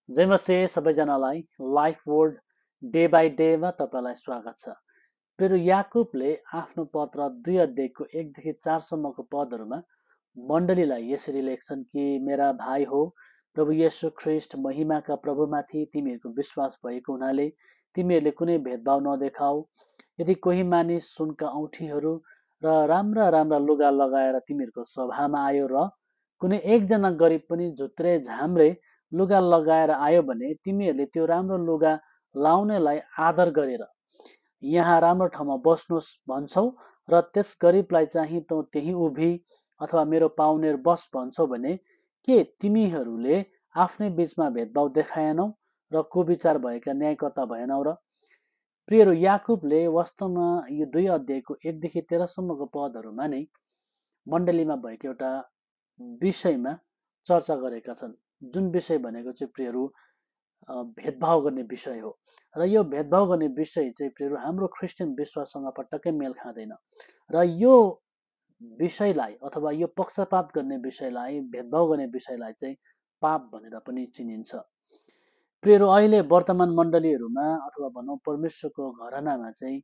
जय मसिह सबैजनालाई life word day by डेमा तपाईँलाई स्वागत छ। प्रिय याकुबले आफ्नो पत्र 2 अध्यायको 1 देखि 4 सम्मको पदहरूमा मण्डलीलाई यसरी लेख्छन् कि मेरा भाइ हो, प्रभु येशू ख्रिस्ट महिमाका प्रभुमाथि तिमीहरूको विश्वास भएको हुनाले तिमीहरूले कुनै भेदभाव नदेखाऊ। यदि कोही मानिस सुनका औँठीहरू र राम्रा राम्रा लुगा लगाएर तिमीहरूको सभामा आयो र कुनै एकजना गरिब पनि झुत्रे झाम्रे लुगा लगाएर आयो भने तिमीहरूले त्यो राम्रो लुगा लाउनेलाई आदर गरेर यहाँ राम्रो ठाउँमा बस्नुहोस् भन्छौ र त्यस गरिबलाई चाहिँ तँ त्यही उभि अथवा मेरो पाउनेर बस भन्छौ भने के तिमीहरूले आफ्नै बीचमा भेदभाव देखाएनौ र कुविचार भएका न्यायकर्ता भएनौ र? प्रियहरू, याकुबले वास्तवमा यो 2 अध्यायको 1 देखि 13 सम्मको पदहरूमा नै मण्डलीमा भएको एउटा विषयमा चर्चा गरेका छन्, जुन विषय भनेको चाहिँ प्रियहरू भेदभाव गर्ने विषय हो। र यो भेदभाव गर्ने विषय चाहिँ प्रियहरू हाम्रो क्रिस्चियन विश्वाससँग पटक्कै मेल खाँदैन र यो विषयलाई अथवा यो पक्षपात गर्ने विषयलाई, भेदभाव गर्ने विषयलाई चाहिँ पाप भनेर पनि चिनिन्छ। प्रियहरू, अहिले वर्तमान मण्डलीहरूमा अथवा भनौँ परमेश्वरको घरानामा चाहिँ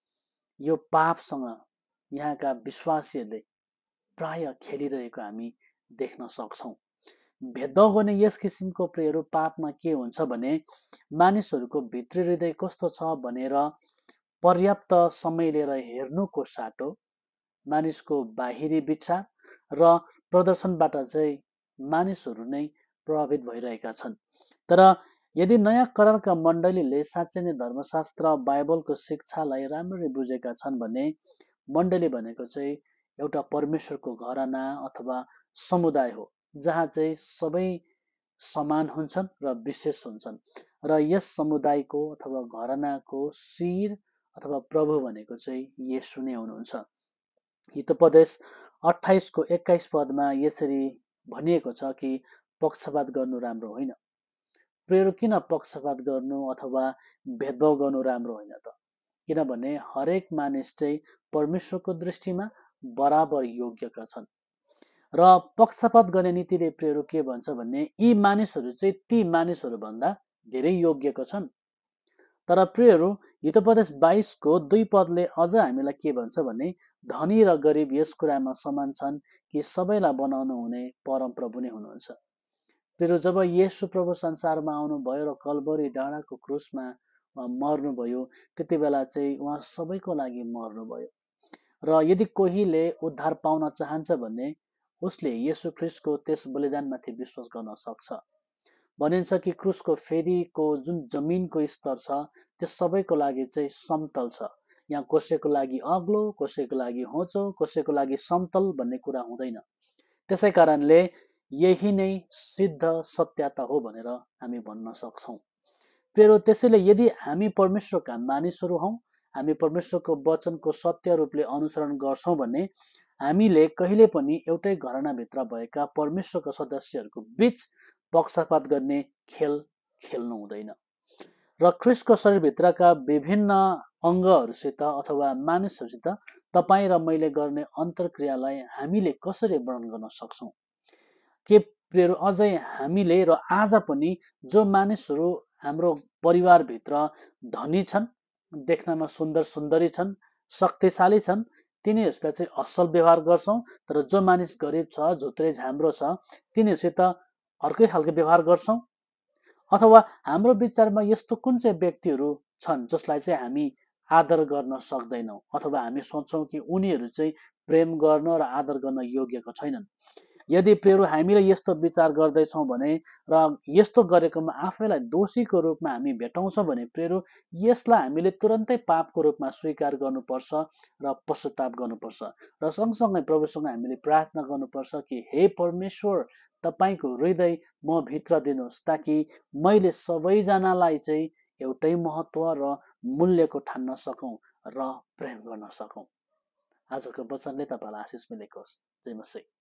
यो पापसँग यहाँका विश्वासीहरूले प्राय खेलिरहेको हामी देख्न सक्छौँ। भेदभाव गर्ने यस किसिमको प्रियहरू पापमा के हुन्छ भने मानिसहरूको भित्री हृदय कस्तो छ भनेर पर्याप्त समय लिएर हेर्नुको साटो मानिसको बाहिरी विचार र प्रदर्शनबाट चाहिँ मानिसहरू नै प्रभावित भइरहेका छन्। तर यदि नयाँ करारका मण्डलीले साँच्चै नै धर्मशास्त्र बाइबलको शिक्षालाई राम्ररी बुझेका छन् भने मण्डली भनेको चाहिँ एउटा परमेश्वरको घराना अथवा समुदाय हो, जहाँ चाहिँ सबै समान हुन्छन् र विशेष हुन्छन् र यस समुदायको अथवा घरानाको शिर अथवा प्रभु भनेको चाहिँ येशू नै हुनुहुन्छ। हितोपदेश 28 को 21 पदमा यसरी भनिएको छ कि पक्षपात गर्नु राम्रो होइन। प्रियहरू, किन पक्षपात गर्नु अथवा भेदभाव गर्नु राम्रो होइन त? किनभने हरेक मानिस चाहिँ परमेश्वरको दृष्टिमा बराबर योग्यका छन् र पक्षपात गर्ने नीतिले प्रियहरू के भन्छ भने यी मानिसहरू चाहिँ ती मानिसहरूभन्दा धेरै योग्यका छन्। तर प्रियहरू, हितोपदेश 22 को 2 पदले अझ हामीलाई के भन्छ भने धनी र गरिब यस कुरामा समान छन् कि सबैलाई बनाउनु हुने परमप्रभु नै हुनुहुन्छ। प्रियहरू, जब येशू प्रभु संसारमा आउनुभयो र कल्भरी डाँडाको क्रुसमा मर्नुभयो, त्यति बेला चाहिँ उहाँ सबैको लागि मर्नुभयो र यदि कोहीले उद्धार पाउन चाहन्छ भने उसले येशू ख्रिस्टको त्यस बलिदानमाथि विश्वास गर्न सक्छ। भनिन्छ कि क्रुसको फेदीको जुन जमिनको स्तर छ त्यो सबैको लागि चाहिँ समतल छ। यहाँ कसैको लागि अग्लो, कसैको लागि होचो, कसैको लागि समतल भन्ने कुरा हुँदैन। त्यसै कारणले यही नै सिद्ध सत्यता हो भनेर हामी भन्न सक्छौँ। प्रियहरू, त्यसैले यदि हामी परमेश्वरका मानिसहरू हौँ, हामी परमेश्वरको वचनको सत्य रूपले अनुसरण गर्छौँ भने हामीले कहिले पनि एउटै घरानाभित्र भएका परमेश्वरका सदस्यहरूको बीच पक्षपात गर्ने खेल खेल्नु हुँदैन र ख्रिस्टको शरीरभित्रका विभिन्न अङ्गहरूसित अथवा मानिसहरूसित तपाईँ र मैले गर्ने अन्तर्क्रियालाई हामीले कसरी वर्णन गर्न सक्छौँ? के प्रियहरू, अझै हामीले र आज पनि जो मानिसहरू हाम्रो परिवारभित्र धनी छन्, देख्नमा सुन्दर सुन्दरी छन्, शक्तिशाली छन्, तिनीहरूसित चाहिँ असल व्यवहार गर्छौँ। तर जो मानिस गरिब छ, झुत्रे झाम्रो छ, तिनीहरूसित अर्कै खालको व्यवहार गर्छौँ। अथवा हाम्रो विचारमा यस्तो कुन चाहिँ व्यक्तिहरू छन् जसलाई चाहिँ हामी आदर गर्न सक्दैनौँ अथवा हामी सोच्छौँ कि उनीहरू चाहिँ प्रेम गर्न र आदर गर्न योग्यको छैनन्। यदि प्रियहरू हामीले यस्तो विचार गर्दैछौँ भने र यस्तो गरेकोमा आफैलाई दोषीको रूपमा हामी भेटाउँछौँ भने प्रियहरू यसलाई हामीले तुरन्तै पापको रूपमा स्वीकार गर्नुपर्छ र पश्चाताप गर्नुपर्छ र सँगसँगै प्रभुसँग हामीले प्रार्थना गर्नुपर्छ कि हे परमेश्वर, तपाईँको हृदय म भित्र दिनुहोस् ताकि मैले सबैजनालाई चाहिँ एउटै महत्त्व र मूल्यको ठान्न सकौँ र प्रेम गर्न सकौँ। आजको वचनले तपाईँलाई आशिष मिलेको होस्। जय मसीह।